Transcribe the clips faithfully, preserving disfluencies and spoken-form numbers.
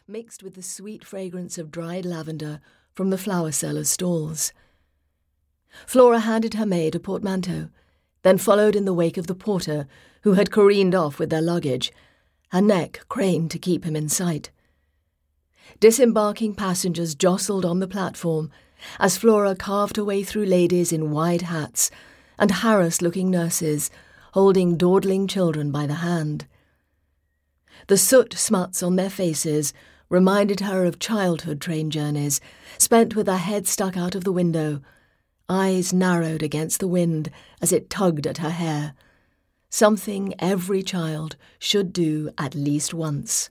mixed with the sweet fragrance of dried lavender from the flower seller's stalls. Flora handed her maid a portmanteau, then followed in the wake of the porter, who had careened off with their luggage, her neck craned to keep him in sight. Disembarking passengers jostled on the platform as Flora carved her way through ladies in wide hats and harassed-looking nurses holding dawdling children by the hand. The soot smuts on their faces reminded her of childhood train journeys spent with her head stuck out of the window, eyes narrowed against the wind as it tugged at her hair, something every child should do at least once.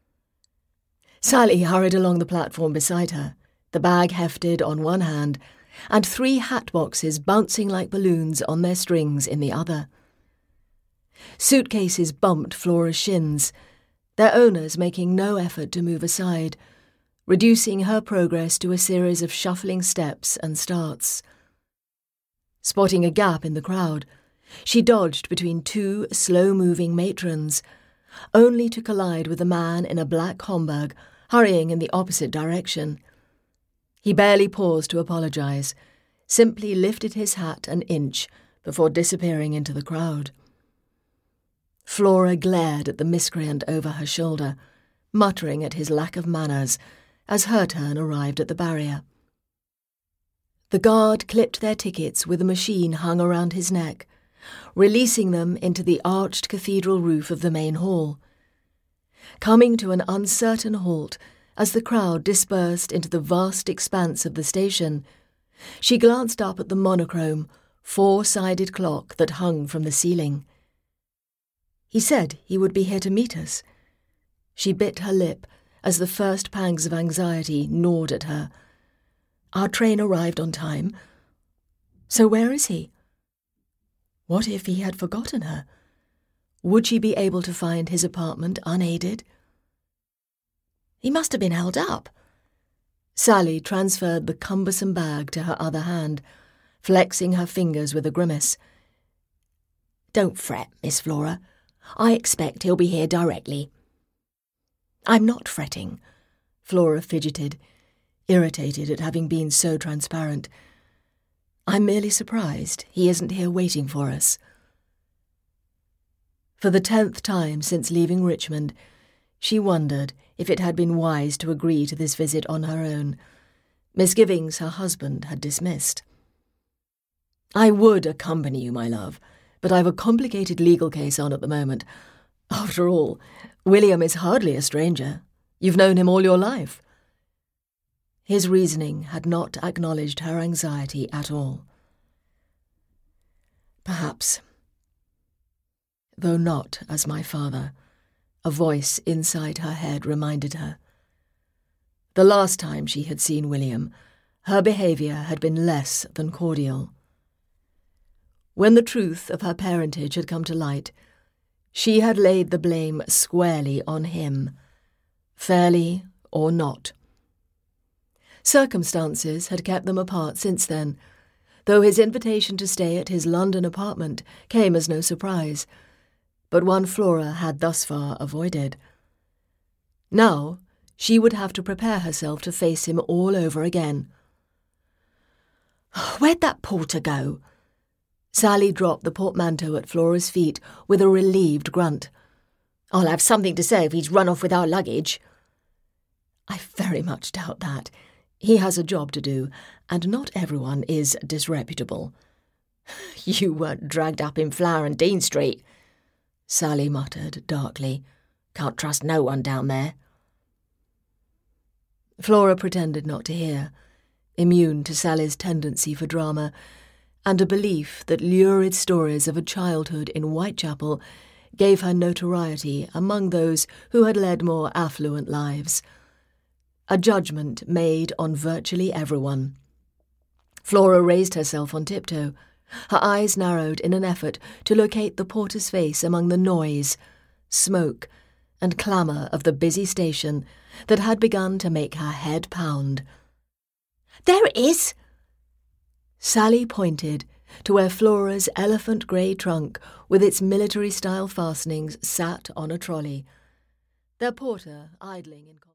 Sally hurried along the platform beside her, the bag hefted on one hand, and three hat boxes bouncing like balloons on their strings in the other. Suitcases bumped Flora's shins, their owners making no effort to move aside, reducing her progress to a series of shuffling steps and starts. Spotting a gap in the crowd, she dodged between two slow-moving matrons, only to collide with a man in a black Homburg hurrying in the opposite direction. He barely paused to apologize, simply lifted his hat an inch before disappearing into the crowd. Flora glared at the miscreant over her shoulder, muttering at his lack of manners as her turn arrived at the barrier. The guard clipped their tickets with a machine hung around his neck, releasing them into the arched cathedral roof of the main hall. Coming to an uncertain halt as the crowd dispersed into the vast expanse of the station, she glanced up at the monochrome, four-sided clock that hung from the ceiling. He said he would be here to meet us. She bit her lip as the first pangs of anxiety gnawed at her. Our train arrived on time. So where is he? What if he had forgotten her? Would she be able to find his apartment unaided? He must have been held up. Sally transferred the cumbersome bag to her other hand, flexing her fingers with a grimace. Don't fret, Miss Flora. I expect he'll be here directly. I'm not fretting, Flora fidgeted, irritated at having been so transparent. I'm merely surprised he isn't here waiting for us. For the tenth time since leaving Richmond, she wondered if it had been wise to agree to this visit on her own, misgivings her husband had dismissed. I would accompany you, my love, but I've a complicated legal case on at the moment. After all, William is hardly a stranger. You've known him all your life. His reasoning had not acknowledged her anxiety at all. Perhaps, though not as my father, a voice inside her head reminded her. The last time she had seen William, her behaviour had been less than cordial. When the truth of her parentage had come to light, she had laid the blame squarely on him, fairly or not. Circumstances had kept them apart since then, though his invitation to stay at his London apartment came as no surprise, but one Flora had thus far avoided. Now she would have to prepare herself to face him all over again. Where'd that porter go? Sally dropped the portmanteau at Flora's feet with a relieved grunt. I'll have something to say if he's run off with our luggage. I very much doubt that. He has a job to do, and not everyone is disreputable. You weren't dragged up in Flower and Dean Street, Sally muttered darkly. Can't trust no one down there. Flora pretended not to hear, immune to Sally's tendency for drama, and a belief that lurid stories of a childhood in Whitechapel gave her notoriety among those who had led more affluent lives. A judgment made on virtually everyone. Flora raised herself on tiptoe, her eyes narrowed in an effort to locate the porter's face among the noise, smoke, and clamour of the busy station that had begun to make her head pound. There it is! Sally pointed to where Flora's elephant-grey trunk with its military-style fastenings sat on a trolley, their porter idling in